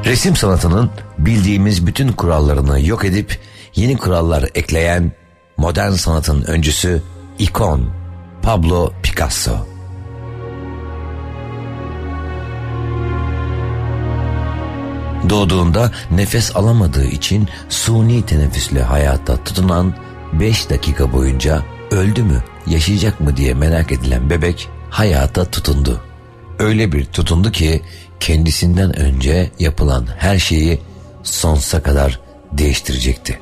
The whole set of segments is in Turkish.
Resim sanatının bildiğimiz bütün kurallarını yok edip yeni kurallar ekleyen modern sanatın öncüsü, ikon Pablo Picasso. Doğduğunda nefes alamadığı için suni teneffüsle hayata tutunan 5 dakika boyunca öldü mü, yaşayacak mı diye merak edilen bebek hayata tutundu. Öyle bir tutundu ki kendisinden önce yapılan her şeyi sonsuza kadar değiştirecekti.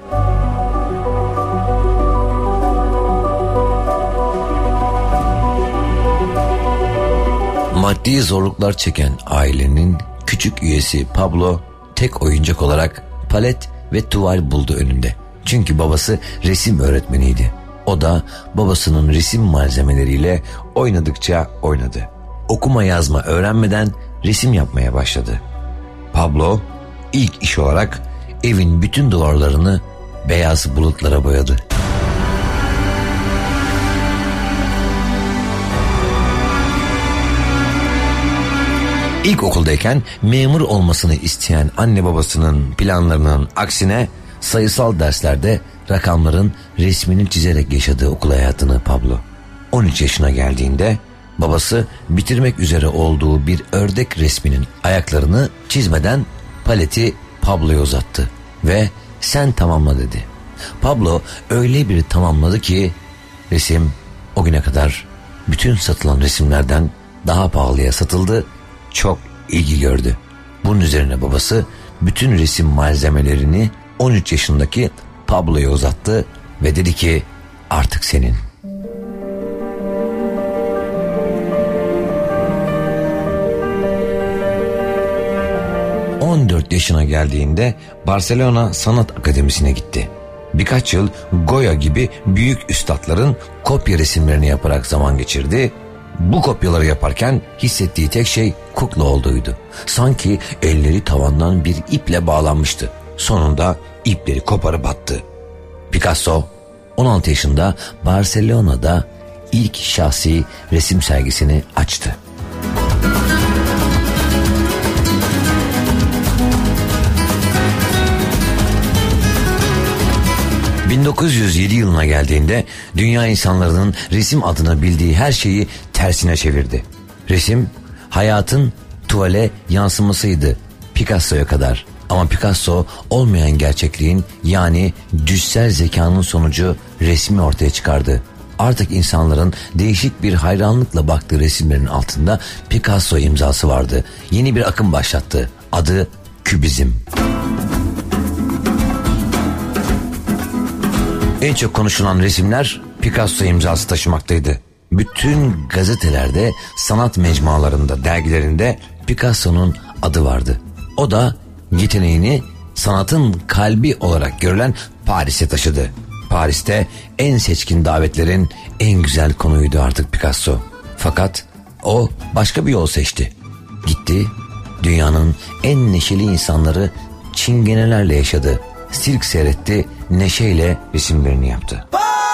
Maddi zorluklar çeken ailenin küçük üyesi Pablo tek oyuncak olarak palet ve tuval buldu önünde. Çünkü babası resim öğretmeniydi. O da babasının resim malzemeleriyle oynadıkça oynadı. Okuma yazma öğrenmeden resim yapmaya başladı. Pablo ilk iş olarak evin bütün duvarlarını beyaz bulutlara boyadı. İlkokuldayken memur olmasını isteyen anne babasının planlarının aksine sayısal derslerde rakamların resmini çizerek yaşadığı okul hayatını Pablo. 13 yaşına geldiğinde babası bitirmek üzere olduğu bir ördek resminin ayaklarını çizmeden paleti Pablo'ya uzattı ve sen tamamla dedi. Pablo öyle bir tamamladı ki resim o güne kadar bütün satılan resimlerden daha pahalıya satıldı, çok ilgi gördü. Bunun üzerine babası bütün resim malzemelerini 13 yaşındaki Pablo'ya uzattı ve dedi ki artık senin. yaşına geldiğinde Barcelona Sanat Akademisi'ne gitti. Birkaç yıl Goya gibi büyük üstadların kopya resimlerini yaparak zaman geçirdi. Bu kopyaları yaparken hissettiği tek şey kukla olduğuydu. Sanki elleri tavandan bir iple bağlanmıştı. Sonunda ipleri koparıp attı. Picasso 16 yaşında Barcelona'da ilk şahsi resim sergisini açtı. ...1907 yılına geldiğinde dünya insanlarının resim adına bildiği her şeyi tersine çevirdi. Resim hayatın tuvale yansımasıydı Picasso'ya kadar. Ama Picasso olmayan gerçekliğin yani düşsel zekanın sonucu resmi ortaya çıkardı. Artık insanların değişik bir hayranlıkla baktığı resimlerin altında Picasso imzası vardı. Yeni bir akım başlattı. Adı Kübizm. En çok konuşulan resimler Picasso imzası taşımaktaydı. Bütün gazetelerde, sanat mecmualarında, dergilerinde Picasso'nun adı vardı. O da yeteneğini sanatın kalbi olarak görülen Paris'e taşıdı. Paris'te en seçkin davetlerin en güzel konuydu artık Picasso. Fakat o başka bir yol seçti. Gitti, dünyanın en neşeli insanları çingenelerle yaşadı. Sirk seyretti, neşeyle resimlerini yaptı.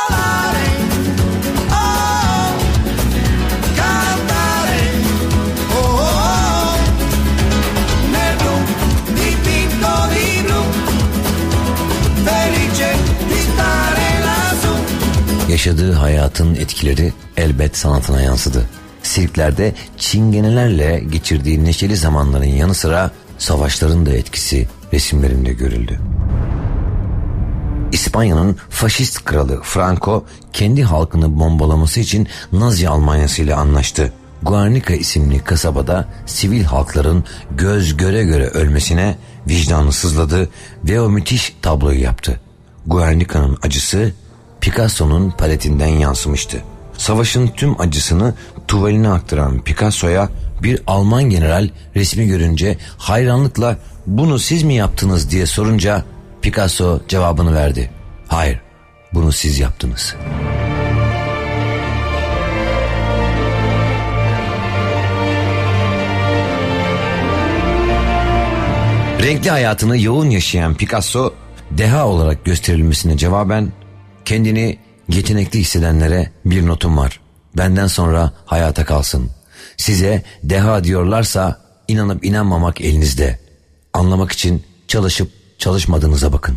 Yaşadığı hayatın etkileri elbet sanatına yansıdı. Sirklerde çingenelerle geçirdiği neşeli zamanların yanı sıra savaşların da etkisi resimlerinde görüldü. İspanya'nın faşist kralı Franco kendi halkını bombalaması için Nazi Almanyası ile anlaştı. Guernica isimli kasabada sivil halkların göz göre göre ölmesine vicdanı sızladı ve o müthiş tabloyu yaptı. Guernica'nın acısı Picasso'nun paletinden yansımıştı. Savaşın tüm acısını tuvaline aktaran Picasso'ya bir Alman general resmi görünce hayranlıkla "Bunu siz mi yaptınız?" diye sorunca Picasso cevabını verdi. "Hayır, bunu siz yaptınız." Renkli hayatını yoğun yaşayan Picasso, deha olarak gösterilmesine cevaben, "Kendini yetenekli hissedenlere bir notum var. Benden sonra hayata kalsın. Size deha diyorlarsa inanıp inanmamak elinizde. anlamak için çalışıp çalışmadığınıza bakın.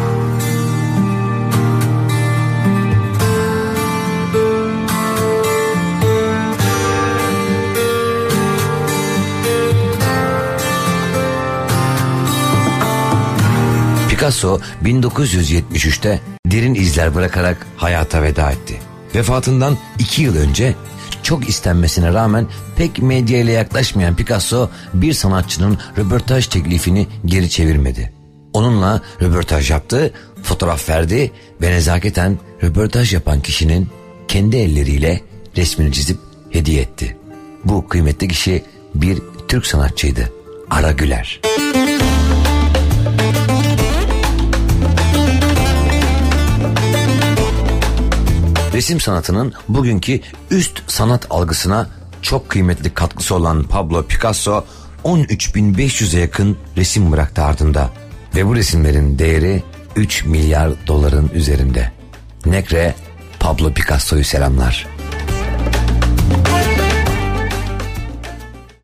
Picasso 1973'te derin izler bırakarak hayata veda etti. Vefatından 2 yıl önce çok istenmesine rağmen pek medyaya yaklaşmayan Picasso bir sanatçının röportaj teklifini geri çevirmedi. Onunla röportaj yaptı, fotoğraf verdi ve nezaketen röportaj yapan kişinin kendi elleriyle resmini çizip hediye etti. Bu kıymetli kişi bir Türk sanatçıydı, Ara Güler. Resim sanatının bugünkü üst sanat algısına çok kıymetli katkısı olan Pablo Picasso 13.500'e yakın resim bıraktı ardında ve bu resimlerin değeri 3 milyar doların üzerinde. Necre Pablo Picasso'yu selamlar.